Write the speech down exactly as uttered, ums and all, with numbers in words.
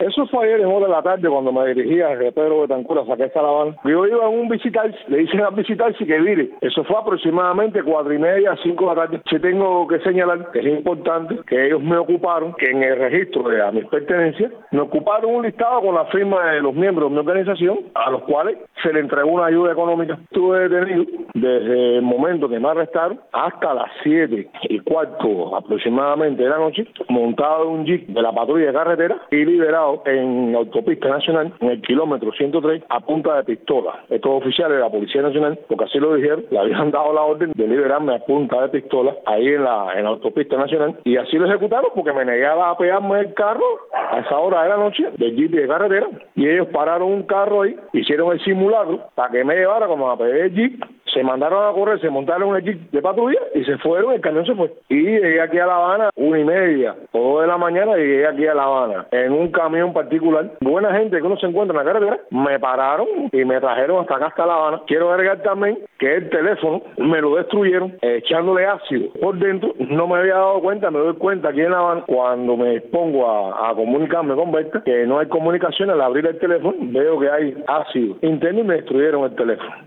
Eso fue ayer en hora de la tarde cuando me dirigía a Pedro Betancur a sacar esta La Habana. Yo iba en un visitar, le dicen al visitar si que mire, eso fue aproximadamente cuatro y media, cinco de la tarde. Sí tengo que señalar que es importante que ellos me ocuparon, que en el registro de a mis pertenencias, me ocuparon un listado con la firma de los miembros de mi organización, a los cuales se le entregó una ayuda económica. Estuve detenido desde el momento que me arrestaron hasta las siete y cuarto aproximadamente de la noche, montado en un jeep de la patrulla de carretera y liberado en autopista nacional, en el kilómetro ciento tres, a punta de pistola. Estos oficiales de la Policía Nacional, porque así lo dijeron, le habían dado la orden de liberarme a punta de pistola ahí en la, en la autopista nacional, y así lo ejecutaron porque me negaba a pegarme el carro a esa hora de la noche del jeep de carretera, y ellos pararon un carro ahí, hicieron el simulacro para que me llevara como a pegar el jeep, se mandaron a correr, se montaron en el jeep de patrulla y se fueron, el camión se fue. Y llegué aquí a La Habana, una y media, o dos de la mañana, y llegué aquí a La Habana, en un camión particular. Buena gente que uno se encuentra en la carretera, me pararon y me trajeron hasta acá, hasta La Habana. Quiero agregar también que el teléfono me lo destruyeron echándole ácido por dentro. No me había dado cuenta, me doy cuenta aquí en La Habana, cuando me pongo a, a comunicarme con Berta, que no hay comunicación. Al abrir el teléfono, veo que hay ácido interno y me destruyeron el teléfono.